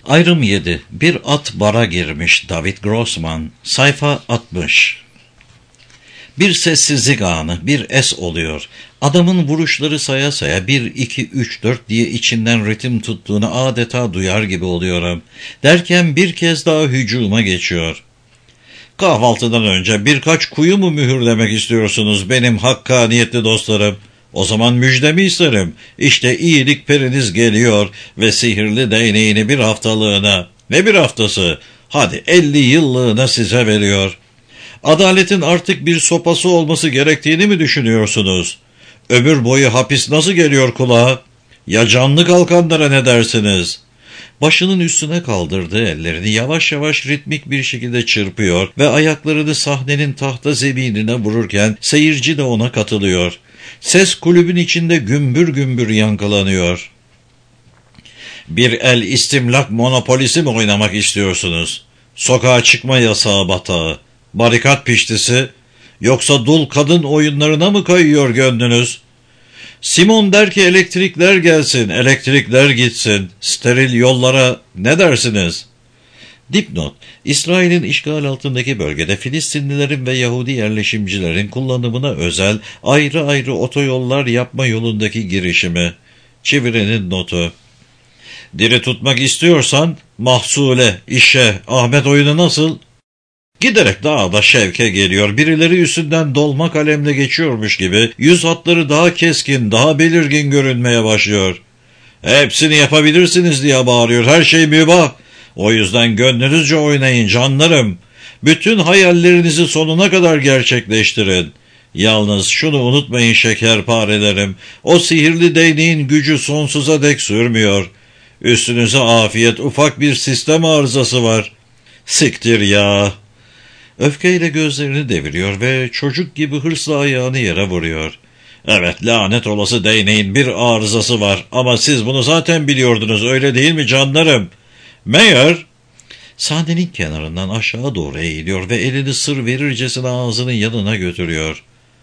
Ayrım 7. Bir at bara girmiş. David Grossman. Sayfa 60. Bir sessizlik anı, bir es oluyor. Adamın vuruşları saya saya 1, 2, 3, 4 diye içinden ritim tuttuğunu adeta duyar gibi oluyorum. Derken bir kez daha hücuma geçiyor. Kahvaltıdan önce birkaç kuyu mu mühürlemek istiyorsunuz benim hakkaniyetli dostlarım? O zaman müjdemi isterim. İşte iyilik periniz geliyor ve sihirli değneğini bir haftalığına, ne bir haftası, hadi 50 yıllığına size veriyor. Adaletin artık bir sopası olması gerektiğini mi düşünüyorsunuz? Ömür boyu hapis nasıl geliyor kulağa? Ya canlı kalkanlara ne dersiniz? Başının üstüne kaldırdığı ellerini yavaş yavaş ritmik bir şekilde çırpıyor ve ayaklarını sahnenin tahta zeminine vururken seyirci de ona katılıyor. Ses kulübün içinde gümbür gümbür yankılanıyor. Bir el istimlak monopolisi mi oynamak istiyorsunuz? Sokağa çıkma yasağı batağı, barikat piştisi, yoksa dul kadın oyunlarına mı kayıyor gönlünüz? Simon der ki elektrikler gelsin, elektrikler gitsin, steril yollara ne dersiniz? Dipnot: İsrail'in işgal altındaki bölgede Filistinlilerin ve Yahudi yerleşimcilerin kullanımına özel ayrı ayrı otoyollar yapma yolundaki girişimi. Çevirenin notu. Diri tutmak istiyorsan mahsule, işe, Ahmet oyunu nasıl? Giderek daha da şevke geliyor. Birileri üstünden dolma kalemle geçiyormuş gibi yüz hatları daha keskin, daha belirgin görünmeye başlıyor. Hepsini yapabilirsiniz diye bağırıyor. Her şey mübah. O yüzden gönlünüzce oynayın canlarım. Bütün hayallerinizi sonuna kadar gerçekleştirin. Yalnız şunu unutmayın şekerparelerim. O sihirli değneğin gücü sonsuza dek sürmüyor. Üstünüze afiyet, ufak bir sistem arızası var. Siktir ya. Öfkeyle gözlerini deviriyor ve çocuk gibi hırsla ayağını yere vuruyor. Evet, lanet olası değneğin bir arızası var ama siz bunu zaten biliyordunuz, öyle değil mi canlarım? Meğer... Sahnenin kenarından aşağı doğru eğiliyor ve elini sır verircesine ağzının yanına götürüyor.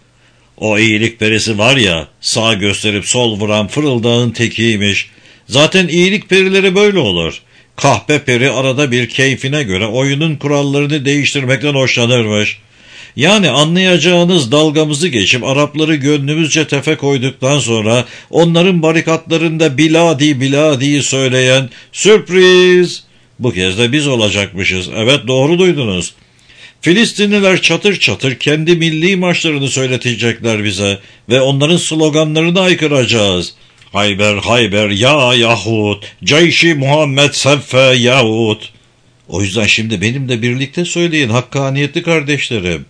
O iyilik perisi var ya, sağ gösterip sol vuran fırıldağın tekiymiş. Zaten iyilik perileri böyle olur. Kahpe peri arada bir keyfine göre oyunun kurallarını değiştirmekten hoşlanırmış. Yani anlayacağınız, dalgamızı geçip Arapları gönlümüzce tefe koyduktan sonra onların barikatlarında biladi biladi söyleyen sürpriz, bu kez de biz olacakmışız. Evet, doğru duydunuz. Filistinliler çatır çatır kendi milli marşlarını söyletecekler bize ve onların sloganlarını aykıracağız. Hayber Hayber ya Yahud, Ceyşi Muhammed Seffe Yahud. O yüzden şimdi benimle birlikte söyleyin hakkaniyetli kardeşlerim.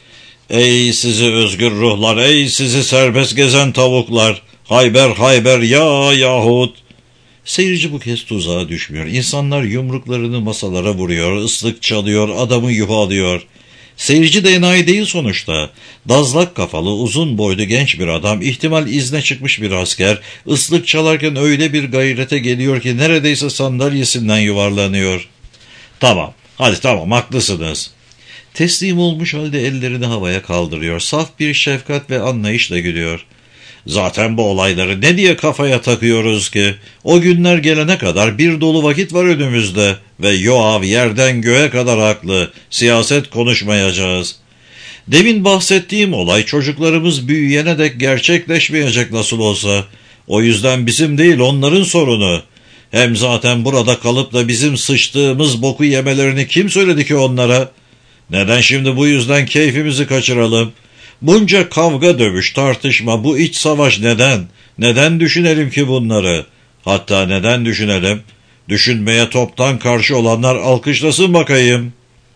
Ey sizi özgür ruhlar, ey sizi serbest gezen tavuklar, Hayber Hayber ya Yahud. Seyirci bu kez tuzağa düşmüyor. İnsanlar yumruklarını masalara vuruyor, ıslık çalıyor, adamı yuhalıyor. Seyirci de enayi değil sonuçta. Dazlak kafalı, uzun boylu genç bir adam, ihtimal izne çıkmış bir asker, ıslık çalarken öyle bir gayrete geliyor ki neredeyse sandalyesinden yuvarlanıyor. Tamam, hadi tamam, haklısınız. Teslim olmuş halde ellerini havaya kaldırıyor. Saf bir şefkat ve anlayışla gülüyor. Zaten bu olayları ne diye kafaya takıyoruz ki? O günler gelene kadar bir dolu vakit var önümüzde ve Yoav yerden göğe kadar haklı. Siyaset konuşmayacağız. Demin bahsettiğim olay çocuklarımız büyüyene dek gerçekleşmeyecek nasıl olsa. O yüzden bizim değil, onların sorunu. Hem zaten burada kalıp da bizim sıçtığımız boku yemelerini kim söyledi ki onlara? Neden şimdi bu yüzden keyfimizi kaçıralım? Bunca kavga, dövüş, tartışma, bu iç savaş neden? Neden düşünelim ki bunları? Hatta neden düşünelim? Düşünmeye toptan karşı olanlar alkışlasın bakayım.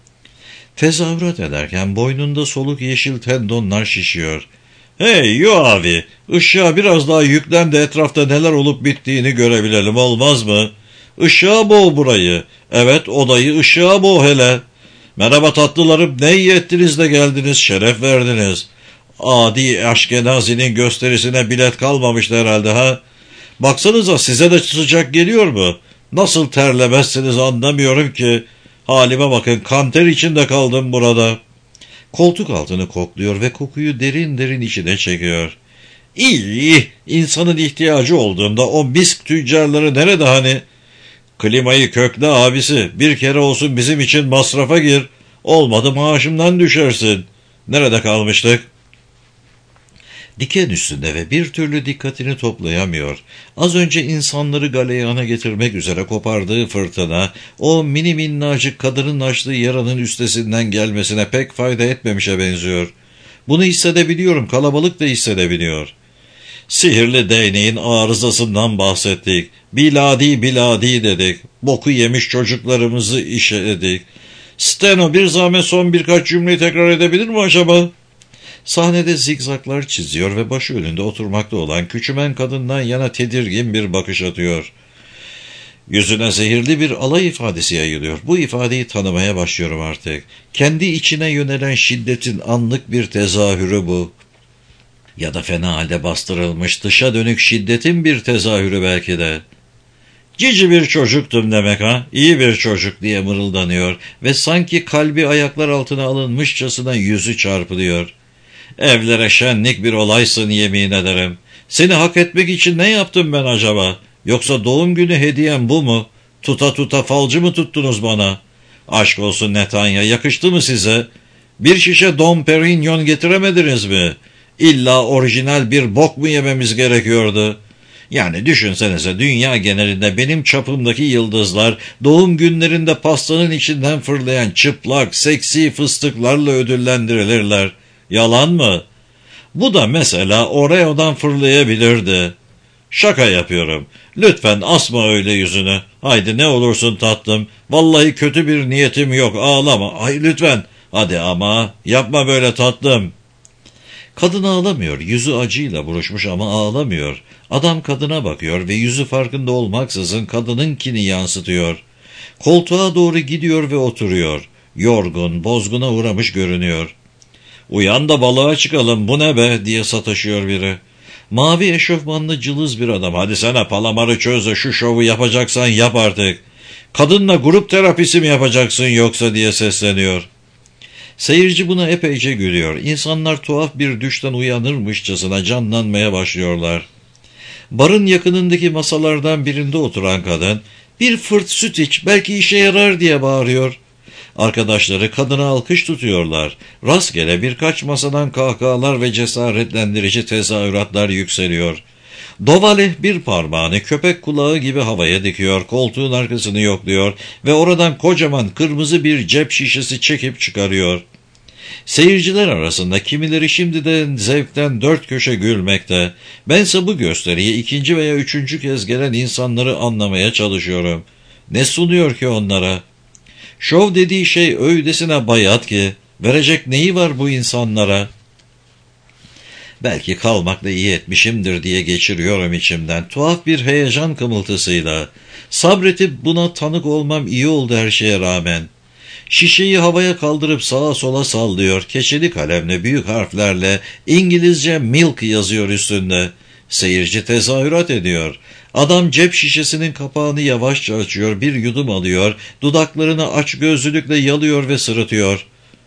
Tezahürat ederken boynunda soluk yeşil tendonlar şişiyor. Hey Yoavi, ışığa biraz daha yüklen de etrafta neler olup bittiğini görebilelim, olmaz mı? Işığa boğ burayı. Evet, odayı ışığa boğ hele. Merhaba tatlılarım, ne iyi ettiniz de geldiniz, şeref verdiniz. Adi Aşkenazi'nin gösterisine bilet kalmamıştı herhalde ha? Baksanıza, size de sıcak geliyor mu? Nasıl terlemezsiniz anlamıyorum ki. Halime bakın, kanter içinde kaldım burada. Koltuk altını kokluyor ve kokuyu derin derin içine çekiyor. İyi, insanın ihtiyacı olduğunda o misk tüccarları nerede hani? Klimayı kökle abisi, bir kere olsun bizim için masrafa gir. Olmadı maaşımdan düşersin. Nerede kalmıştık? Diken üstünde ve bir türlü dikkatini toplayamıyor. Az önce insanları galeyana getirmek üzere kopardığı fırtına, o mini minnacık kadının açtığı yaranın üstesinden gelmesine pek fayda etmemişe benziyor. Bunu hissedebiliyorum, kalabalık da hissedebiliyor. Sihirli değneğin arızasından bahsettik. Biladi biladi dedik. Boku yemiş çocuklarımızı işledik. Steno, bir zahmet son birkaç cümleyi tekrar edebilir mi acaba? Sahnede zigzaklar çiziyor ve başı önünde oturmakta olan küçümen kadından yana tedirgin bir bakış atıyor. Yüzüne zehirli bir alay ifadesi yayılıyor. Bu ifadeyi tanımaya başlıyorum artık. Kendi içine yönelen şiddetin anlık bir tezahürü bu. Ya da fena halde bastırılmış dışa dönük şiddetin bir tezahürü belki de. Cici bir çocuktum demek ha, iyi bir çocuk diye mırıldanıyor ve sanki kalbi ayaklar altına alınmışçasına yüzü çarpılıyor. Evlere şenlik bir olaysın yemin ederim. Seni hak etmek için ne yaptım ben acaba? Yoksa doğum günü hediyem bu mu? Tuta tuta falcı mı tuttunuz bana? Aşk olsun Netanya, yakıştı mı size? Bir şişe Dom Perignon getiremediniz mi? İlla orijinal bir bok mu yememiz gerekiyordu? Yani düşünsenize, dünya genelinde benim çapımdaki yıldızlar doğum günlerinde pastanın içinden fırlayan çıplak, seksi fıstıklarla ödüllendirilirler. Yalan mı? Bu da mesela Oreo'dan fırlayabilirdi. Şaka yapıyorum. Lütfen asma öyle yüzünü. Haydi ne olursun tatlım. Vallahi kötü bir niyetim yok, ağlama. Ay lütfen. Hadi ama yapma böyle tatlım. Kadın ağlamıyor. Yüzü acıyla buruşmuş ama ağlamıyor. Adam kadına bakıyor ve yüzü farkında olmaksızın kadınınkini yansıtıyor. Koltuğa doğru gidiyor ve oturuyor. Yorgun, bozguna uğramış görünüyor. Uyan da balığa çıkalım, bu ne be diye sataşıyor biri. Mavi eşofmanlı cılız bir adam. Hadi sana palamarı çöz de şu şovu yapacaksan yap artık. Kadınla grup terapisi mi yapacaksın yoksa diye sesleniyor. Seyirci buna epeyce gülüyor. İnsanlar tuhaf bir düşten uyanırmışçasına canlanmaya başlıyorlar. Barın yakınındaki masalardan birinde oturan kadın, "Bir fırt süt iç, belki işe yarar" diye bağırıyor. Arkadaşları kadına alkış tutuyorlar. Rastgele birkaç masadan kahkahalar ve cesaretlendirici tezahüratlar yükseliyor. Dovaleh bir parmağını köpek kulağı gibi havaya dikiyor, koltuğun arkasını yokluyor ve oradan kocaman kırmızı bir cep şişesi çekip çıkarıyor. Seyirciler arasında kimileri şimdiden zevkten dört köşe gülmekte. Bense bu gösteriye ikinci veya üçüncü kez gelen insanları anlamaya çalışıyorum. Ne sunuyor ki onlara? Şov dediği şey öylesine bayat ki, verecek neyi var bu insanlara? Belki kalmakla iyi etmişimdir diye geçiriyorum içimden, tuhaf bir heyecan kımıltısıyla. Sabretip buna tanık olmam iyi oldu her şeye rağmen. Şişeyi havaya kaldırıp sağa sola sallıyor, keçeli kalemle büyük harflerle İngilizce milk yazıyor üstünde. Seyirci tezahürat ediyor. Adam cep şişesinin kapağını yavaşça açıyor, bir yudum alıyor, dudaklarını açgözlülükle yalıyor ve sırıtıyor.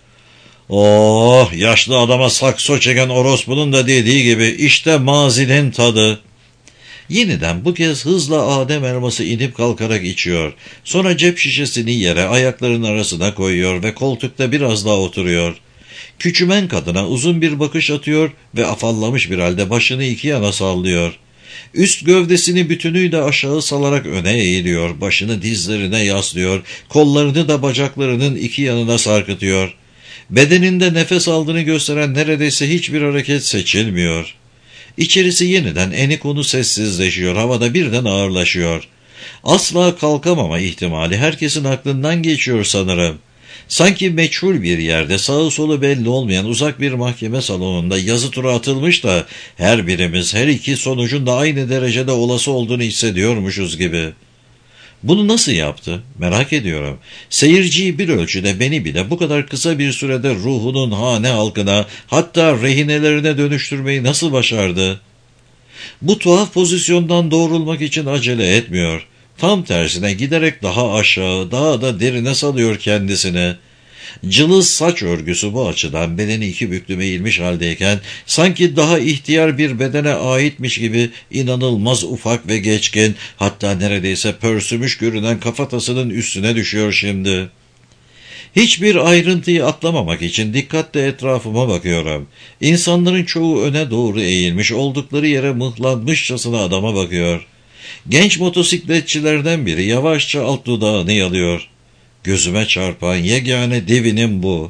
Oh, yaşlı adama sakso çeken orospunun da dediği gibi, işte mazinin tadı. Yeniden bu kez hızla Adem elması inip kalkarak içiyor. Sonra cep şişesini yere ayaklarının arasına koyuyor ve koltukta biraz daha oturuyor. Küçümen kadına uzun bir bakış atıyor ve afallamış bir halde başını iki yana sallıyor. Üst gövdesini bütünüyle aşağı salarak öne eğiliyor, başını dizlerine yaslıyor, kollarını da bacaklarının iki yanına sarkıtıyor. Bedeninde nefes aldığını gösteren neredeyse hiçbir hareket seçilmiyor. İçerisi yeniden eni konu sessizleşiyor, havada birden ağırlaşıyor. Asla kalkamama ihtimali herkesin aklından geçiyor sanırım. Sanki meçhul bir yerde, sağı solu belli olmayan uzak bir mahkeme salonunda yazı tura atılmış da her birimiz her iki sonucun da aynı derecede olası olduğunu hissediyormuşuz gibi. Bunu nasıl yaptı? Merak ediyorum. Seyirciyi bir ölçüde, beni bile bu kadar kısa bir sürede ruhunun hane halkına, hatta rehinelerine dönüştürmeyi nasıl başardı? Bu tuhaf pozisyondan doğrulmak için acele etmiyor. Tam tersine giderek daha aşağı, daha da derine salıyor kendisini. Cılız saç örgüsü bu açıdan bedeni iki büklüm eğilmiş haldeyken sanki daha ihtiyar bir bedene aitmiş gibi inanılmaz ufak ve geçkin, hatta neredeyse pörsümüş görünen kafatasının üstüne düşüyor şimdi. Hiçbir ayrıntıyı atlamamak için dikkatle etrafıma bakıyorum. İnsanların çoğu öne doğru eğilmiş, oldukları yere mıhlanmışçasına adama bakıyor. Genç motosikletçilerden biri yavaşça alt dudağını yalıyor. Gözüme çarpan yegane devinim bu.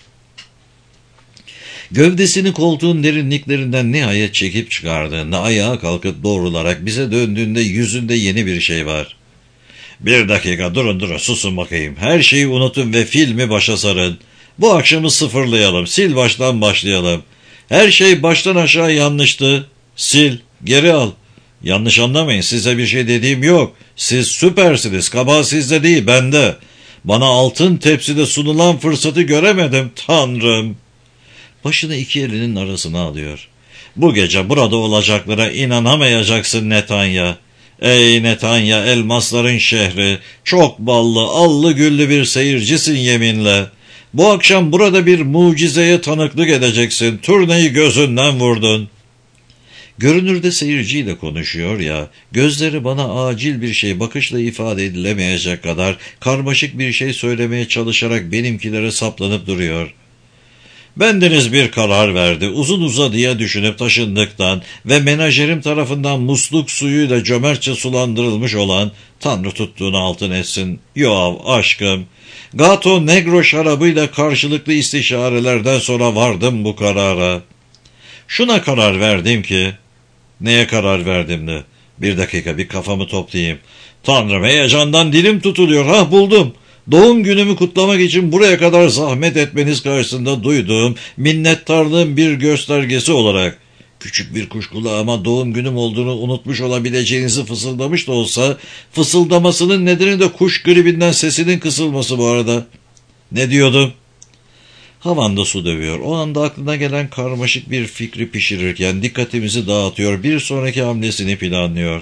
Gövdesini koltuğun derinliklerinden nihayet çekip çıkardığında ayağa kalkıp doğrularak bize döndüğünde yüzünde yeni bir şey var. "Bir dakika durun susun bakayım. Her şeyi unutun ve filmi başa sarın. Bu akşamı sıfırlayalım, sil baştan başlayalım. Her şey baştan aşağı yanlıştı. Sil, geri al. Yanlış anlamayın, size bir şey dediğim yok. Siz süpersiniz, kabahat sizde değil, bende. Bana altın tepside sunulan fırsatı göremedim, Tanrım." Başını iki elinin arasına alıyor. "Bu gece burada olacaklara inanamayacaksın Netanya. Ey Netanya, elmasların şehri, çok ballı, allı güllü bir seyircisin yeminle. Bu akşam burada bir mucizeye tanıklık edeceksin, turneyi gözünden vurdun." Görünürde seyirciyle konuşuyor ya, gözleri bana acil bir şey bakışla ifade edilemeyecek kadar karmaşık bir şey söylemeye çalışarak benimkilere saplanıp duruyor. Bendeniz bir karar verdi. Uzun uzadıya düşünüp taşındıktan ve menajerim tarafından musluk suyuyla cömertçe sulandırılmış olan, Tanrı tuttuğunu altın etsin, Yoav aşkım, Gato Negro şarabıyla karşılıklı istişarelerden sonra vardım bu karara. Şuna karar verdim ki, neye karar verdim de? Bir dakika, bir kafamı toplayayım. Tanrım, heyecandan dilim tutuluyor. Buldum. Doğum günümü kutlamak için buraya kadar zahmet etmeniz karşısında duyduğum minnettarlığın bir göstergesi olarak, küçük bir kuşkulu ama doğum günüm olduğunu unutmuş olabileceğinizi fısıldamış da olsa, fısıldamasının nedeni de kuş gribinden sesinin kısılması bu arada. Ne diyordum? Havanda su dövüyor. O anda aklına gelen karmaşık bir fikri pişirirken dikkatimizi dağıtıyor, bir sonraki hamlesini planlıyor.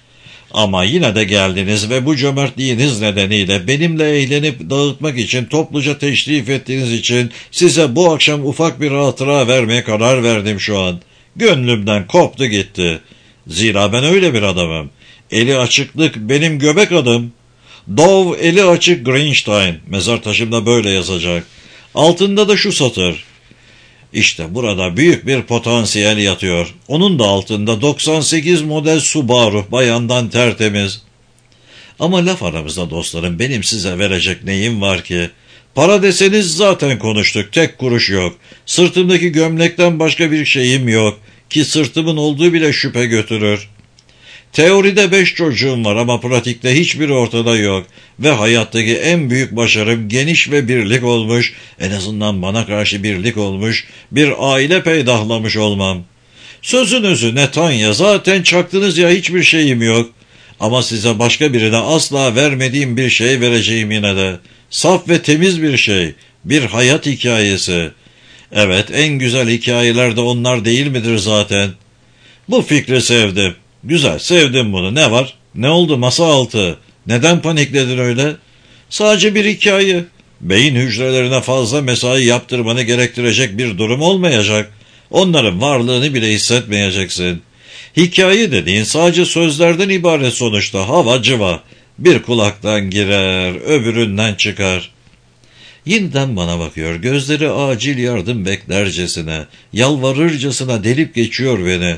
Ama yine de geldiniz ve bu cömertliğiniz nedeniyle benimle eğlenip dağıtmak için topluca teşrif ettiğiniz için size bu akşam ufak bir hatıra vermeye karar verdim şu an. Gönlümden koptu gitti. Zira ben öyle bir adamım. Eli açıklık benim göbek adım. Dov eli açık Greenstein. Mezar taşımda böyle yazacak. Altında da şu satır: İşte burada büyük bir potansiyel yatıyor. Onun da altında 98 model Subaru, bayandan tertemiz. Ama laf aramızda dostlarım, benim size verecek neyim var ki? Para deseniz zaten konuştuk, tek kuruş yok. Sırtımdaki gömlekten başka bir şeyim yok ki sırtımın olduğu bile şüphe götürür. Teoride 5 çocuğum var ama pratikte hiçbiri ortada yok. Ve hayattaki en büyük başarım geniş ve birlik olmuş, en azından bana karşı birlik olmuş, bir aile peydahlamış olmam. Sözün özü Netanya, zaten çaktınız ya, hiçbir şeyim yok. Ama size başka birine asla vermediğim bir şey vereceğim yine de. Saf ve temiz bir şey, bir hayat hikayesi. Evet, en güzel hikayeler de onlar değil midir zaten? Bu fikri sevdim. Güzel, sevdim bunu. Ne var? Ne oldu masa altı? Neden panikledin öyle? Sadece bir hikaye. Beyin hücrelerine fazla mesai yaptırmanı gerektirecek bir durum olmayacak. Onların varlığını bile hissetmeyeceksin. Hikaye dediğin sadece sözlerden ibaret sonuçta, hava cıva. Bir kulaktan girer, öbüründen çıkar. Yeniden bana bakıyor, gözleri acil yardım beklercesine, yalvarırcasına delip geçiyor beni.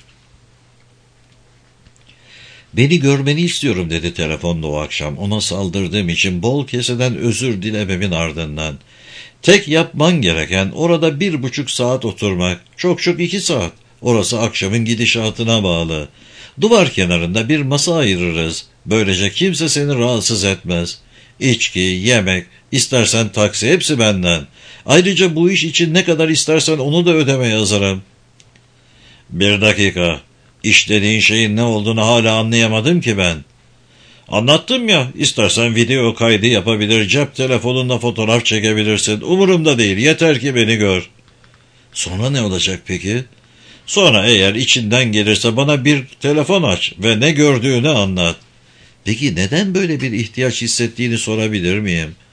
"Beni görmeni istiyorum," dedi telefonda o akşam, ona saldırdığım için bol keseden özür dilememin ardından. "Tek yapman gereken orada 1,5 saat oturmak, çok 2 saat. Orası akşamın gidişatına bağlı. Duvar kenarında bir masa ayırırız. Böylece kimse seni rahatsız etmez. İçki, yemek, istersen taksi, hepsi benden. Ayrıca bu iş için ne kadar istersen onu da ödemeye hazırım." "Bir dakika. İşlediğin şeyin ne olduğunu hala anlayamadım ki ben." "Anlattım ya, istersen video kaydı yapabilir, cep telefonunla fotoğraf çekebilirsin. Umurumda değil, yeter ki beni gör." "Sonra ne olacak peki?" "Sonra eğer içinden gelirse bana bir telefon aç ve ne gördüğünü anlat." "Peki neden böyle bir ihtiyaç hissettiğini sorabilir miyim?"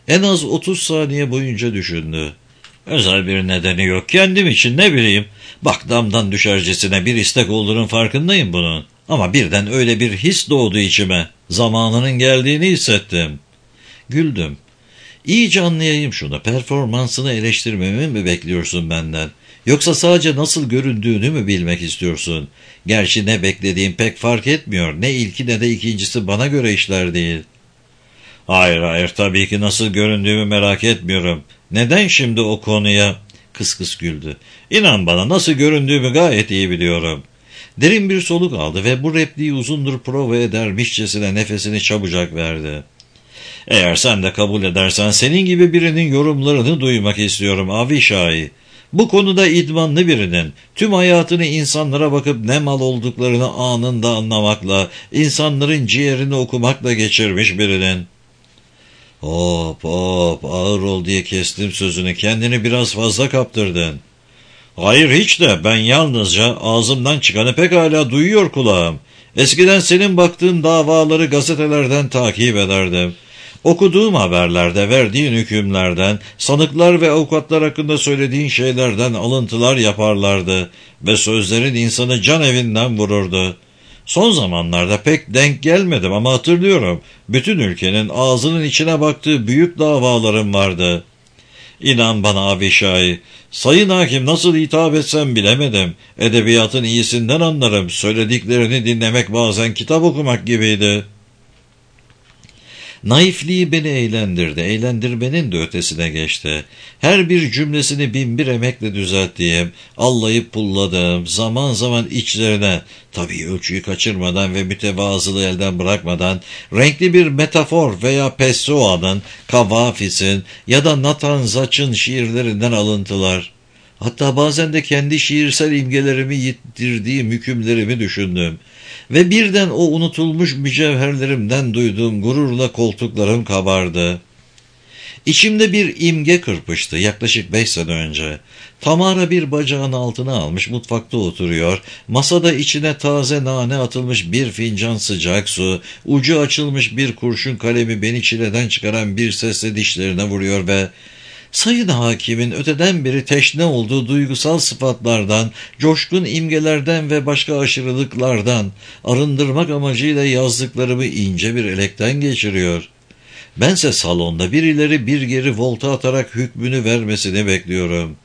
En az 30 saniye boyunca düşündü. Özel bir nedeni yok. Kendim için ne bileyim. Bak damdan düşercesine bir istek olduğunun farkındayım bunun. Ama birden öyle bir his doğdu içime. Zamanının geldiğini hissettim. Güldüm. İyice anlayayım şunu. Performansını eleştirmemi mi bekliyorsun benden? Yoksa sadece nasıl göründüğünü mü bilmek istiyorsun? Gerçi ne beklediğim pek fark etmiyor. Ne ilki ne de ikincisi bana göre işler değil. Hayır, tabii ki nasıl göründüğümü merak etmiyorum. Neden şimdi o konuya? Kıs kıs güldü. İnan bana nasıl göründüğümü gayet iyi biliyorum. Derin bir soluk aldı ve bu repliği uzundur prova edermişçesine nefesini çabucak verdi. Eğer sen de kabul edersen senin gibi birinin yorumlarını duymak istiyorum Avişai. Bu konuda idmanlı birinin, tüm hayatını insanlara bakıp ne mal olduklarını anında anlamakla, insanların ciğerini okumakla geçirmiş birinin. Hop ağır ol diye kestim sözünü, kendini biraz fazla kaptırdın. Hayır hiç de, ben yalnızca ağzımdan çıkanı pekala duyuyor kulağım. Eskiden senin baktığın davaları gazetelerden takip ederdim. Okuduğum haberlerde verdiğin hükümlerden, sanıklar ve avukatlar hakkında söylediğin şeylerden alıntılar yaparlardı ve sözlerin insanı can evinden vururdu. Son zamanlarda pek denk gelmedim ama hatırlıyorum. Bütün ülkenin ağzının içine baktığı büyük davalarım vardı. İnan bana Avişai, sayın hakim nasıl hitap etsem bilemedim. Edebiyatın iyisinden anlarım. Söylediklerini dinlemek bazen kitap okumak gibiydi. Naifliği beni eğlendirdi. Eğlendirmenin de ötesine geçti. Her bir cümlesini binbir emekle düzelttiğim, allayıp pulladığım, zaman zaman içlerine, tabii ölçüyü kaçırmadan ve mütevazılığı elden bırakmadan, renkli bir metafor veya Pessoa'nın, Kavafis'in ya da Nathan Zaç'ın şiirlerinden alıntılar. Hatta bazen de kendi şiirsel imgelerimi yitirdiğim hükümlerimi düşündüm. Ve birden o unutulmuş mücevherlerimden duyduğum gururla koltuklarım kabardı. İçimde bir imge kırpıştı yaklaşık 5 sene önce. Tamara bir bacağını altına almış mutfakta oturuyor, masada içine taze nane atılmış bir fincan sıcak su, ucu açılmış bir kurşun kalemi beni çileden çıkaran bir sesle dişlerine vuruyor ve sayın hakimin öteden beri teşne olduğu duygusal sıfatlardan, coşkun imgelerden ve başka aşırılıklardan arındırmak amacıyla yazdıklarımı ince bir elekten geçiriyor. Bense salonda birileri bir geri volta atarak hükmünü vermesini bekliyorum.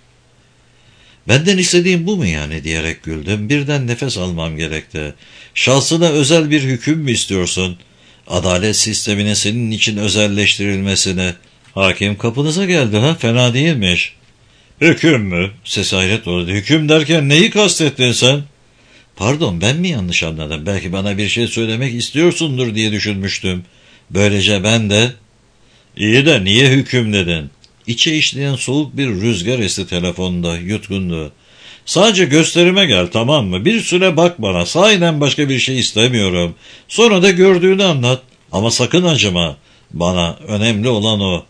Benden istediğin bu mu yani diyerek güldüm. Birden nefes almam gerekti. Şahsına özel bir hüküm mü istiyorsun? Adalet sisteminin senin için özelleştirilmesini. Hakim kapınıza geldi ha, fena değilmiş. Hüküm mü? Ses hayret oldu. Hüküm derken neyi kastettin sen? Pardon, ben mi yanlış anladım? Belki bana bir şey söylemek istiyorsundur diye düşünmüştüm. Böylece ben de... İyi de niye hüküm dedin? İçe işleyen soğuk bir rüzgar esti telefonda, yutkundu. Sadece gösterime gel, tamam mı? Bir süre bak bana, sahiden başka bir şey istemiyorum. Sonra da gördüğünü anlat. Ama sakın acıma. Bana önemli olan o.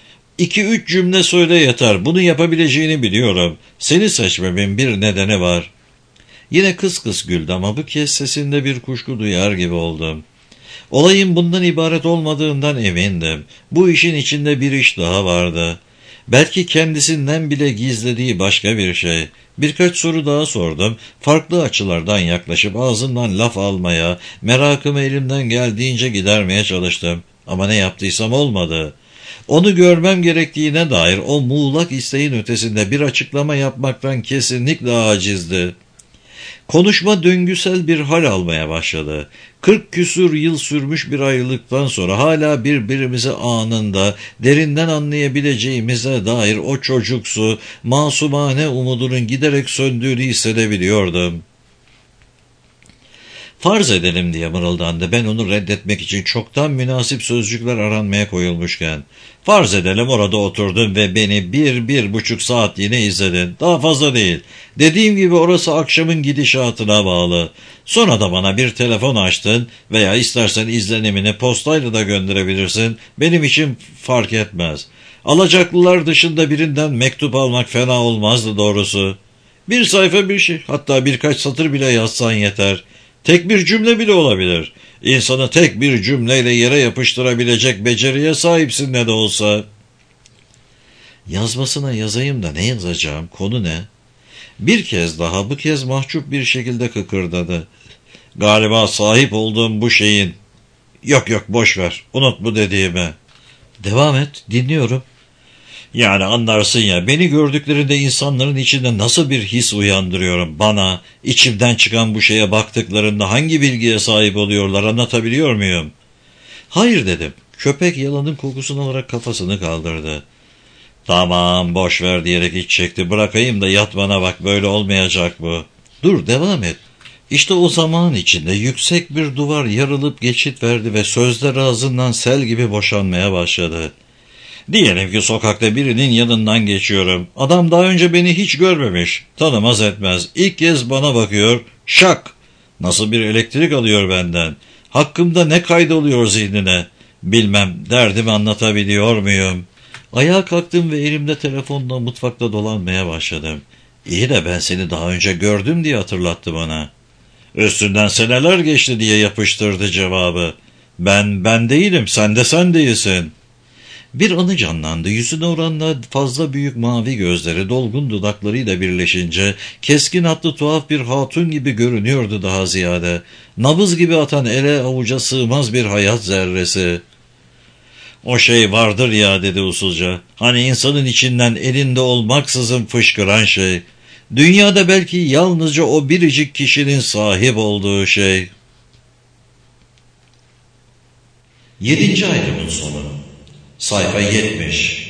2-3 cümle söyle yeter. Bunu yapabileceğini biliyorum. Seni seçmemin bir nedeni var. Yine kıs kıs güldü ama bu kez sesinde bir kuşku duyar gibi oldum. Olayın bundan ibaret olmadığından emindim. Bu işin içinde bir iş daha vardı. Belki kendisinden bile gizlediği başka bir şey. Birkaç soru daha sordum. Farklı açılardan yaklaşıp ağzından laf almaya, merakımı elimden geldiğince gidermeye çalıştım. Ama ne yaptıysam olmadı. Onu görmem gerektiğine dair o muğlak isteğin ötesinde bir açıklama yapmaktan kesinlikle acizdi. Konuşma döngüsel bir hal almaya başladı. 40 küsur yıl sürmüş bir ayrılıktan sonra hala birbirimizi anında derinden anlayabileceğimize dair o çocuksu, masumane umudunun giderek söndüğünü hissedebiliyordum. Farz edelim diye mırıldandı, ben onu reddetmek için çoktan münasip sözcükler aranmaya koyulmuşken. Farz edelim orada oturdun ve beni 1-1,5 saatliğine izledin. Daha fazla değil. Dediğim gibi orası akşamın gidişatına bağlı. Sonra da bana bir telefon açtın veya istersen izlenimini postayla da gönderebilirsin. Benim için fark etmez. Alacaklılar dışında birinden mektup almak fena olmazdı doğrusu. Bir sayfa bir şey, hatta birkaç satır bile yazsan yeter. Tek bir cümle bile olabilir. İnsanı tek bir cümleyle yere yapıştırabilecek beceriye sahipsin ne de olsa. Yazmasına yazayım da ne yazacağım, konu ne? Bir kez daha, bu kez mahcup bir şekilde kıkırdadı. Galiba sahip olduğum bu şeyin. Yok yok, boş ver, unut bu dediğimi. Devam et, dinliyorum. Yani anlarsın ya, beni gördüklerinde insanların içinde nasıl bir his uyandırıyorum. Bana, içimden çıkan bu şeye baktıklarında hangi bilgiye sahip oluyorlar, anlatabiliyor muyum? Hayır dedim. Köpek yalanın kokusunu alarak kafasını kaldırdı. Tamam, boş ver diyerek iç çekti. Bırakayım da yat, bana bak, böyle olmayacak bu. Dur, devam et. İşte o zaman içinde yüksek bir duvar yarılıp geçit verdi ve sözler ağzından sel gibi boşanmaya başladı. Diyelim ki sokakta birinin yanından geçiyorum. Adam daha önce beni hiç görmemiş, tanımaz etmez. İlk kez bana bakıyor, şak! Nasıl bir elektrik alıyor benden. Hakkımda ne kaydoluyor zihnine? Bilmem, derdimi anlatabiliyor muyum? Ayağa kalktım ve elimde telefonla mutfakta dolanmaya başladım. İyi de ben seni daha önce gördüm diye hatırlattı bana. Üstünden seneler geçti diye yapıştırdı cevabı. Ben değilim, sen de sen değilsin. Bir anı canlandı. Yüzüne oranla fazla büyük mavi gözleri dolgun dudaklarıyla birleşince keskin hatlı tuhaf bir hatun gibi görünüyordu daha ziyade. Nabız gibi atan, ele avuca sığmaz bir hayat zerresi. O şey vardır ya, dedi usulca. Hani insanın içinden elinde olmaksızın fışkıran şey. Dünyada belki yalnızca o biricik kişinin sahip olduğu şey. 7. ayrımın sonu. Sayfa 70.